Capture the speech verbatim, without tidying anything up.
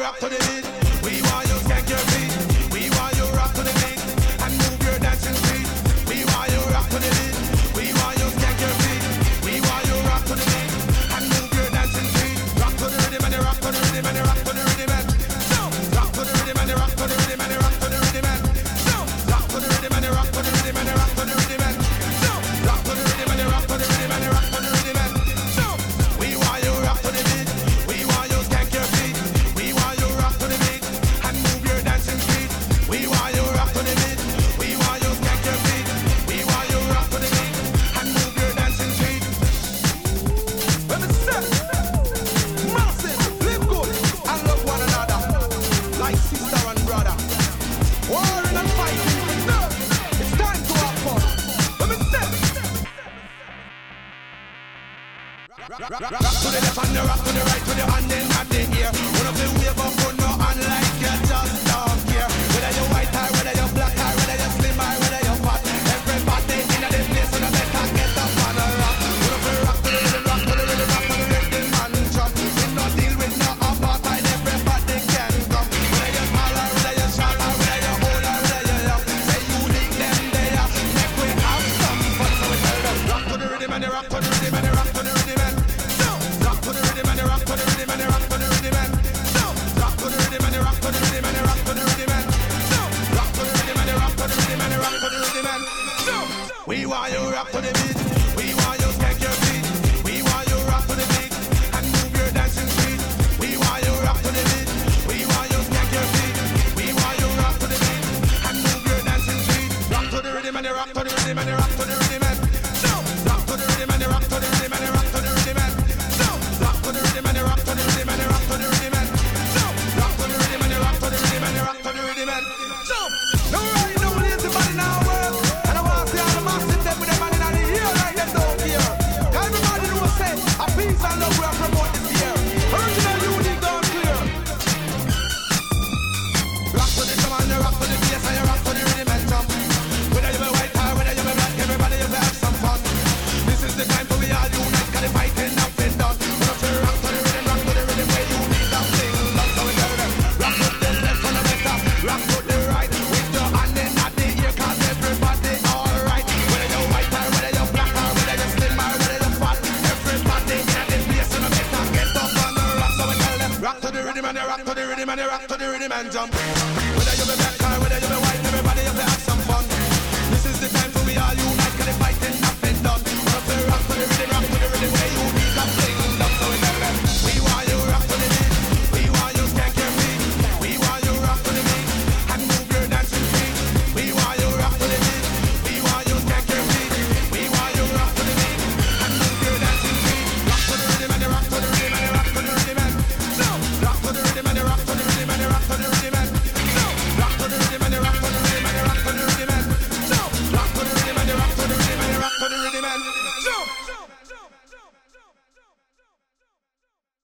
rock to the beat. We want you skank your feet. We want you rock to the beat and move your dancing feet. We want you rock to the beat. We want you skank your feet. We want you rock to the beat and move your dancing feet. Rock to the rhythm and rock to the rhythm and rock to the rhythm and so rock to the rhythm and rock to the rhythm and rock to the rhythm and so rock to the rhythm and rock to the rhythm and rock to the rhythm and so rock to the rhythm and rock to the rhythm and rock to the rhythm and so we want you rock to the beat. We want you skank your feet. We want you rock to the beat and move your dancing feet. We want you rock to the beat. We want you skank your feet. We want you rock to the beat and move your dancing feet. Let me step, massive, live good and love one another like sister and brother. Warring and fighting, no, it's time to have fun. Let me step. Rock, rock, rock, rock to the left and the rock to the right to the hand in not the ear. One of the wave up on no hand like you just don't care. Whether you white or whether you black or whether you slim or whether you fat, everybody in the place and I better get up on a rock. One of the rock to the rhythm, rock to the rhythm, rock to the rhythm and jump. We no deal with no apartheid, everybody can come. Whether you tall or whether you short or whether you old or whether you young, say you link them there, make we have some fun. So we tell them rock to the rhythm and the rock to the rhythm and the rock to the rhythm and so rock to the rhythm and the rock to the rhythm and the rock to the rhythm and so rock to the rhythm and the rock to the rhythm and the rock to the rhythm and so rock to the rhythm and the rock to the rhythm and the rock to the rhythm and so we want you rock to the beat. We want you skank your feet. We want you rock to the beat and move your dancing feet. We want you rock to the beat. We want you skank your feet. We want you rock to the beat and move your dancing feet. Rock to the rhythm and the rock to the rhythm and the rock to the rhythm and so rock to the rhythm and the rock to the rhythm and the rock to the rhythm and so rock to the rhythm and the rock to the rhythm and the rock to the rhythm and so rock to the rhythm and the rock to the rhythm and the rock to the rhythm and so no right no lazy body now work and I want to see all the massive them with them man in the ear like them don't care. Everybody knows say a peace and love we are promote this year. Original unique don't clear. Rock to the drum and rock to the bass and you rock to the rhythm and jump. Whether you be white or whether you be black, everybody you have some fun. This is the time for we all unite, cause the fighting not been done. We have to rock to the rhythm, rock to the rhythm where you need that thing. That's how we tell them. Rock to the left and the better, rock to the right. With your hand in at the ear, cause everybody alright. Whether you white or whether you black or whether you slim or whether you fat, everybody in at the place and the better get up on the rock. So we tell them. Rock to the rhythm and the rock to the rhythm and the rock to the rhythm and jump. Whether you be black or whether you be white, everybody you have some fun. This is the time for we all unite, cause the fighting not been done. We have to rock to the rhythm.